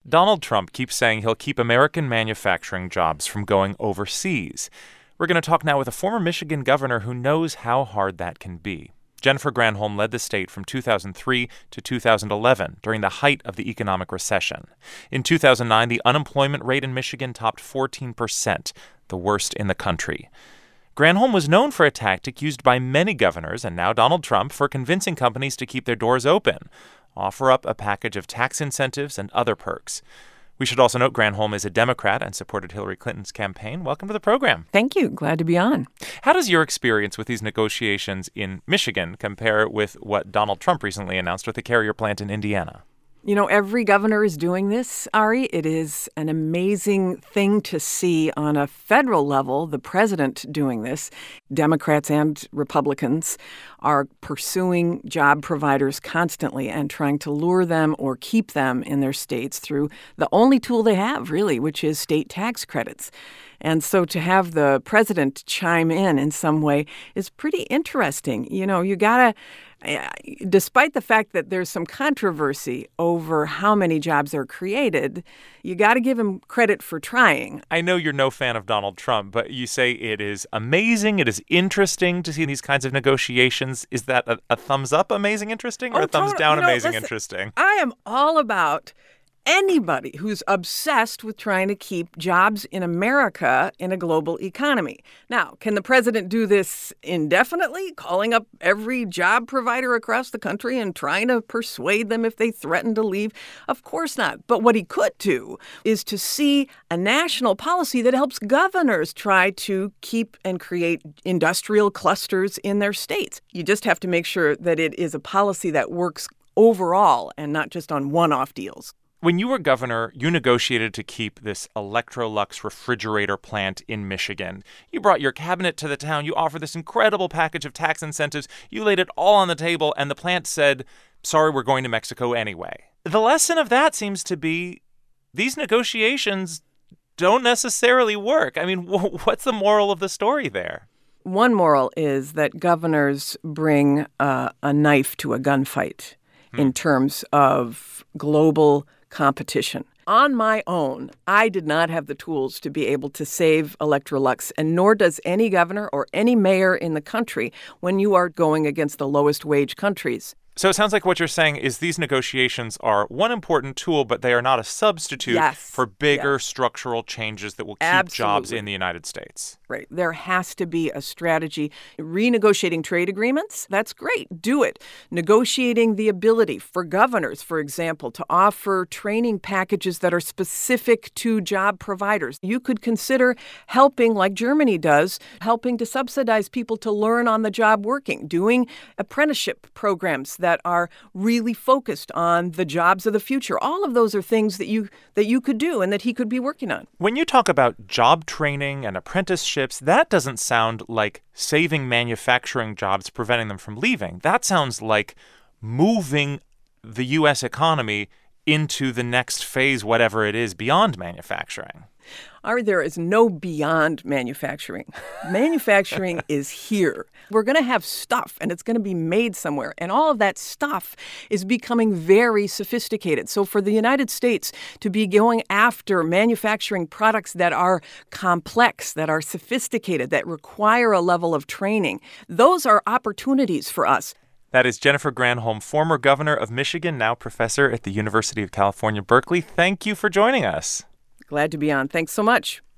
Donald Trump keeps saying he'll keep American manufacturing jobs from going overseas. We're going to talk now with a former Michigan governor who knows how hard that can be. Jennifer Granholm led the state from 2003 to 2011 during the height of the economic recession. In 2009, the unemployment rate in Michigan topped 14%, the worst in the country. Granholm was known for a tactic used by many governors, and now Donald Trump, for convincing companies to keep their doors open, offer up a package of tax incentives and other perks. We should also note Granholm is a Democrat and supported Hillary Clinton's campaign. Welcome to the program. Thank you. Glad to be on. How does your experience with these negotiations in Michigan compare with what Donald Trump recently announced with the Carrier plant in Indiana? You know, every governor is doing this, Ari. It is an amazing thing to see on a federal level, the president doing this. Democrats and Republicans are pursuing job providers constantly and trying to lure them or keep them in their states through the only tool they have, really, which is state tax credits. And so to have the president chime in some way is pretty interesting. You know, you gotta, despite the fact that there's some controversy over how many jobs are created, you got to give him credit for trying. I know you're no fan of Donald Trump, but you say it is amazing, it is interesting to see these kinds of negotiations. Is that a thumbs up, amazing, interesting, or a thumbs down, amazing, interesting? I am all about anybody who's obsessed with trying to keep jobs in America in a global economy. Now, can the president do this indefinitely, calling up every job provider across the country and trying to persuade them if they threaten to leave? Of course not. But what he could do is to see a national policy that helps governors try to keep and create industrial clusters in their states. You just have to make sure that it is a policy that works overall and not just on one-off deals. When you were governor, you negotiated to keep this Electrolux refrigerator plant in Michigan. You brought your cabinet to the town. You offered this incredible package of tax incentives. You laid it all on the table, and the plant said, sorry, we're going to Mexico anyway. The lesson of that seems to be these negotiations don't necessarily work. I mean, what's the moral of the story there? One moral is that governors bring a knife to a gunfight in terms of global competition. On my own, I did not have the tools to be able to save Electrolux, and nor does any governor or any mayor in the country when you are going against the lowest wage countries. So it sounds like what you're saying is these negotiations are one important tool, but they are not a substitute for bigger structural changes that will keep jobs in the United States. Right. There has to be a strategy. Renegotiating trade agreements, that's great. Do it. Negotiating the ability for governors, for example, to offer training packages that are specific to job providers. You could consider helping, like Germany does, helping to subsidize people to learn on the job working, doing apprenticeship programs that are really focused on the jobs of the future. All of those are things that you could do and that he could be working on. When you talk about job training and apprenticeships, that doesn't sound like saving manufacturing jobs, preventing them from leaving. That sounds like moving the U.S. economy into the next phase, whatever it is, beyond manufacturing. Ari, there is no beyond manufacturing. Manufacturing is here. We're going to have stuff, and it's going to be made somewhere. And all of that stuff is becoming very sophisticated. So for the United States to be going after manufacturing products that are complex, that are sophisticated, that require a level of training, those are opportunities for us. That is Jennifer Granholm, former governor of Michigan, now professor at the University of California, Berkeley. Thank you for joining us. Glad to be on. Thanks so much.